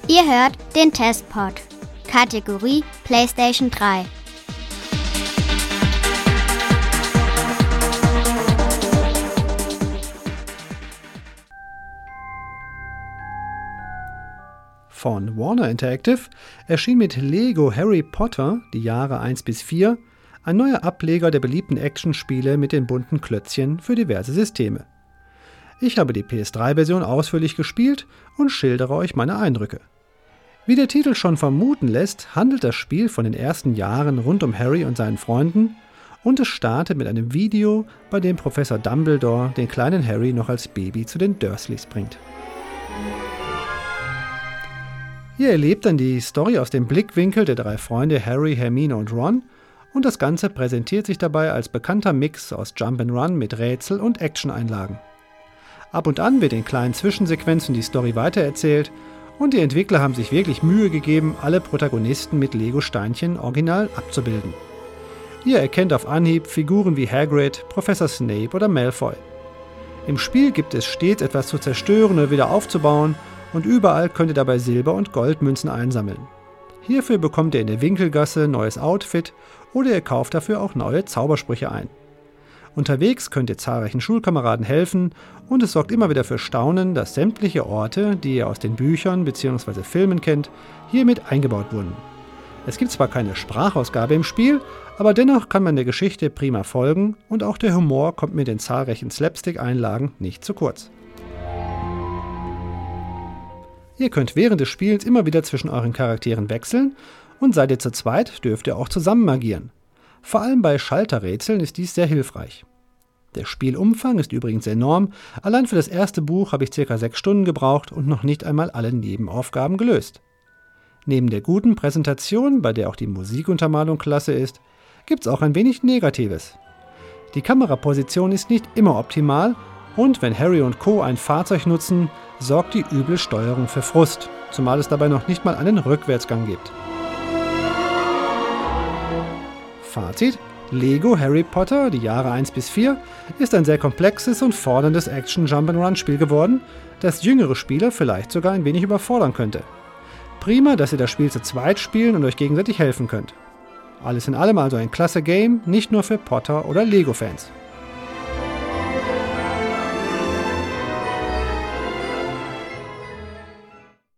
Ihr hört den Testpod. Kategorie PlayStation 3. Von Warner Interactive erschien mit Lego Harry Potter die Jahre 1 bis 4 ein neuer Ableger der beliebten Actionspiele mit den bunten Klötzchen für diverse Systeme. Ich habe die PS3-Version ausführlich gespielt und schildere euch meine Eindrücke. Wie der Titel schon vermuten lässt, handelt das Spiel von den ersten Jahren rund um Harry und seinen Freunden und es startet mit einem Video, bei dem Professor Dumbledore den kleinen Harry noch als Baby zu den Dursleys bringt. Ihr erlebt dann die Story aus dem Blickwinkel der 3 Freunde Harry, Hermine und Ron und das Ganze präsentiert sich dabei als bekannter Mix aus Jump'n'Run mit Rätsel- und Action-Einlagen. Ab und an wird in kleinen Zwischensequenzen die Story weitererzählt und die Entwickler haben sich wirklich Mühe gegeben, alle Protagonisten mit Lego-Steinchen original abzubilden. Ihr erkennt auf Anhieb Figuren wie Hagrid, Professor Snape oder Malfoy. Im Spiel gibt es stets etwas zu zerstören oder wieder aufzubauen und überall könnt ihr dabei Silber- und Goldmünzen einsammeln. Hierfür bekommt ihr in der Winkelgasse ein neues Outfit oder ihr kauft dafür auch neue Zaubersprüche ein. Unterwegs könnt ihr zahlreichen Schulkameraden helfen und es sorgt immer wieder für Staunen, dass sämtliche Orte, die ihr aus den Büchern bzw. Filmen kennt, hiermit eingebaut wurden. Es gibt zwar keine Sprachausgabe im Spiel, aber dennoch kann man der Geschichte prima folgen und auch der Humor kommt mit den zahlreichen Slapstick-Einlagen nicht zu kurz. Ihr könnt während des Spiels immer wieder zwischen euren Charakteren wechseln und seid ihr zu zweit, dürft ihr auch zusammen agieren. Vor allem bei Schalterrätseln ist dies sehr hilfreich. Der Spielumfang ist übrigens enorm, allein für das erste Buch habe ich ca. 6 Stunden gebraucht und noch nicht einmal alle Nebenaufgaben gelöst. Neben der guten Präsentation, bei der auch die Musikuntermalung klasse ist, gibt's auch ein wenig Negatives. Die Kameraposition ist nicht immer optimal und wenn Harry und Co. ein Fahrzeug nutzen, sorgt die üble Steuerung für Frust, zumal es dabei noch nicht mal einen Rückwärtsgang gibt. Fazit: Lego Harry Potter, die Jahre 1 bis 4, ist ein sehr komplexes und forderndes Action-Jump'n'Run-Spiel geworden, das jüngere Spieler vielleicht sogar ein wenig überfordern könnte. Prima, dass ihr das Spiel zu zweit spielen und euch gegenseitig helfen könnt. Alles in allem also ein klasse Game, nicht nur für Potter- oder Lego-Fans.